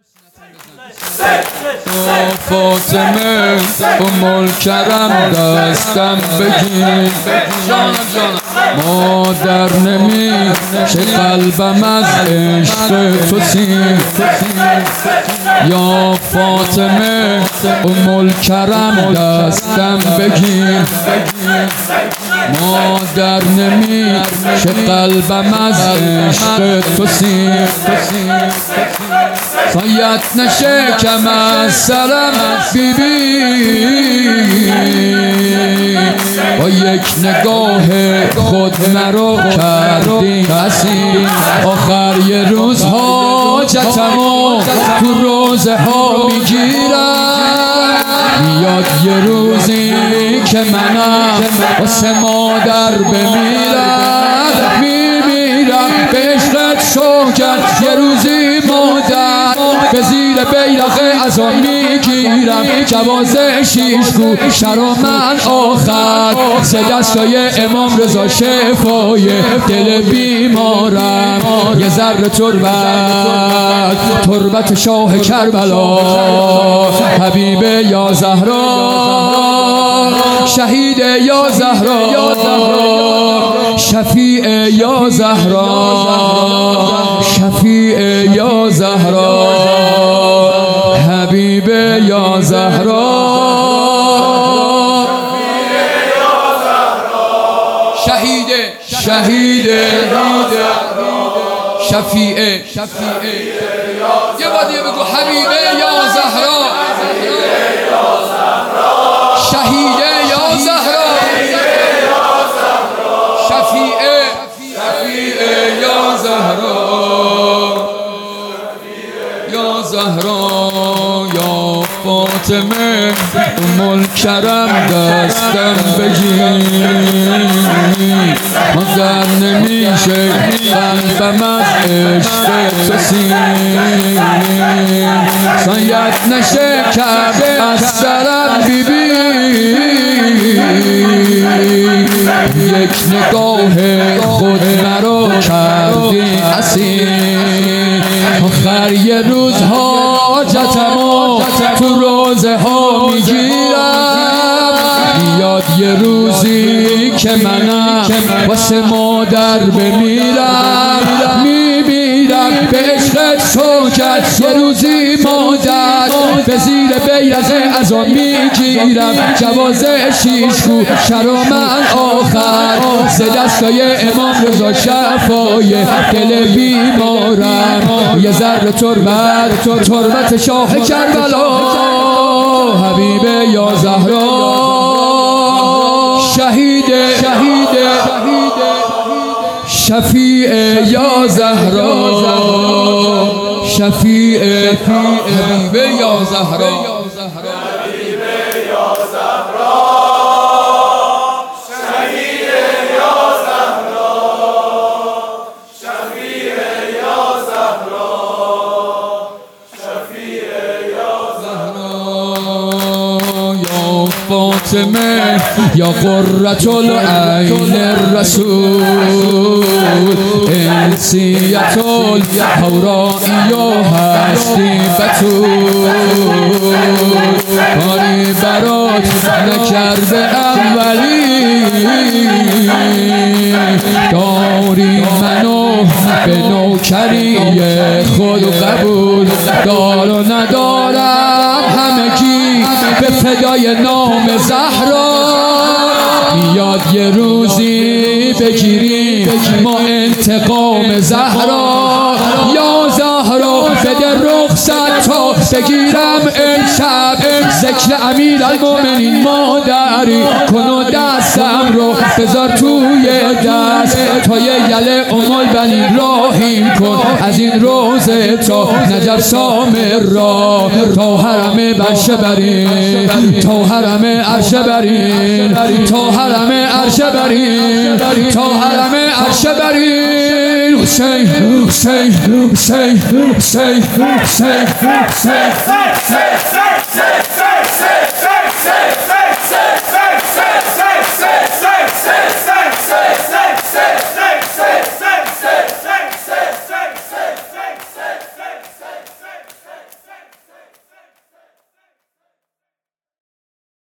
فاطمه الکرم دستم بگیر، مادر نمیشه قلبم از عشق تو سیر. یا فاطمه الکرم دستم بگیر، مادر نمیشه قلبم از عشق تو سیر. سایت نشکم از سرم بیبی، با یک نگاه خود مرا کردی اسیر. آخر یه روز حاجتمو تو روزه ها میگیرم، میاد یه روزی که منم واسه مادر بمیرم. میمیرم به عشقت شوکت، یه روزی مادر به زیر بیرق ازا میگیرم. جواز شیشگو شر و من آخر، سه دستای امام رضا شفای دل بیمارم. یه ذره تربت شاه کربلا، حبیب یا زهرا، شهید یا زهرا، شفیع یا زهرا، شفیع یا زهرا، حبیب یا زهرا، شهید شفیع. یه بار دیگه بگو حبیب یا زهرا، شهید یا زهرا، شفیع یا زهرا، یا زهرا. یا فاطمه الکرم دستم بگیر، مادر نمیشه قلبم از عشق تو سیر. سایت نشکم از سرم بیبی، یک نگاه خود مرا کردی اسیر. آخر یه روز حاجتمو تو روزه ها میگیرم، میاد یه روزی که منم واسه مادر بمیرم. میمیرم به عشقت شوکت، یه روزی مادر به زیر بیرق ازا میگیرم. جواز شیشگو شر و من آخر، سه دستای امام رضا شفای دل بیمارم. یه ذره تربت شاه کربلا، حبیب یا زهرا، شهید شفیع یا زهرا، شفیع حبیب یا زهرا، فاطمه یا قرة العین الرسول، انسیت الحورائی و هستی بتول. کاری برات نکرده اولی، داری منو به نوکری خود قبول. دار و ندارم همگی به فدای نام زهرا، میاد یه روزی بگیریم ما انتقام زهرا. یا زهرا بده رخصت تا بگیرم امشب، ذکر امیر المومنین مادری کن و دستم رو بذار توی دست، تا یه یله امال بنین راهیم کن از این روزه تا نجف سامرا. تا حرم برشه برین، تا حرم عرشه برین، تا حرم عرشه برین، تا حرم عرشه برین. حسین حسین حسین حسین حسین حسین